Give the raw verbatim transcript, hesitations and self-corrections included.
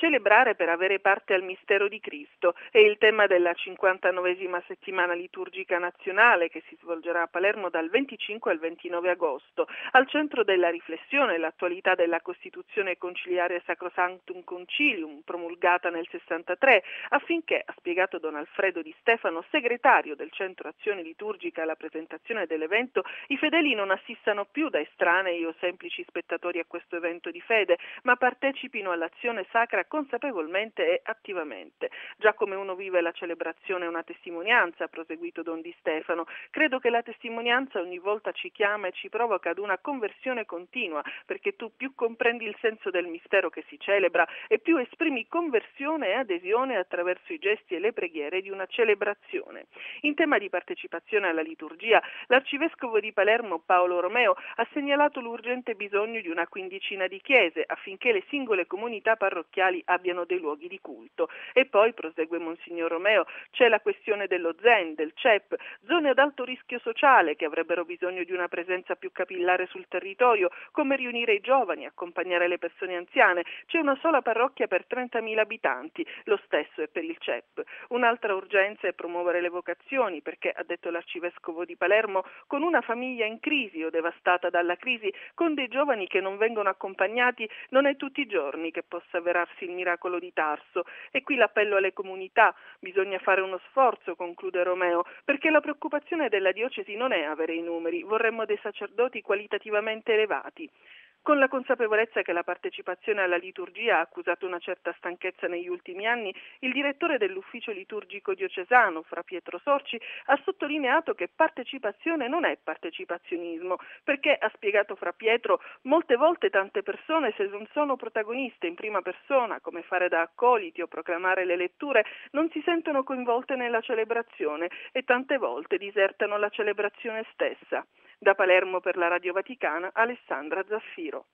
Celebrare per avere parte al mistero di Cristo è il tema della cinquantanovesima settimana liturgica nazionale che si svolgerà a Palermo dal venticinque al ventinove agosto. Al centro della riflessione l'attualità della Costituzione conciliare Sacrosanctum Concilium, promulgata nel sessantatré, affinché, ha spiegato Don Alfredo Di Stefano, segretario del Centro Azione Liturgica alla presentazione dell'evento, i fedeli non assistano più da estranei o semplici spettatori a questo evento di fede, ma partecipino all'azione sacra consapevolmente e attivamente. Già come uno vive la celebrazione è una testimonianza, ha proseguito Don Di Stefano. Credo che la testimonianza ogni volta ci chiama e ci provoca ad una conversione continua, perché tu più comprendi il senso del mistero che si celebra e più esprimi conversione e adesione attraverso i gesti e le preghiere di una celebrazione. In tema di partecipazione alla liturgia, l'arcivescovo di Palermo Paolo Romeo ha segnalato l'urgente bisogno di una quindicina di chiese affinché le singole comunità parrocchiali abbiano dei luoghi di culto. E poi, prosegue Monsignor Romeo, c'è la questione dello Zen, del C E P, zone ad alto rischio sociale che avrebbero bisogno di una presenza più capillare sul territorio, come riunire i giovani, accompagnare le persone anziane. C'è una sola parrocchia per trentamila abitanti, lo stesso è per il C E P. Un'altra urgenza è promuovere le vocazioni, perché, ha detto l'arcivescovo di Palermo, con una famiglia in crisi o devastata dalla crisi, con dei giovani che non vengono accompagnati, non è tutti i giorni che possa avverarsi il miracolo di Tarso. E qui l'appello alle comunità: bisogna fare uno sforzo, conclude Romeo, perché la preoccupazione della diocesi non è avere i numeri, vorremmo dei sacerdoti qualitativamente elevati. Con la consapevolezza che la partecipazione alla liturgia ha accusato una certa stanchezza negli ultimi anni, il direttore dell'ufficio liturgico diocesano, Fra Pietro Sorci, ha sottolineato che partecipazione non è partecipazionismo, perché, ha spiegato Fra Pietro, molte volte tante persone, se non sono protagoniste in prima persona, come fare da accoliti o proclamare le letture, non si sentono coinvolte nella celebrazione e tante volte disertano la celebrazione stessa. Da Palermo per la Radio Vaticana, Alessandra Zaffiro.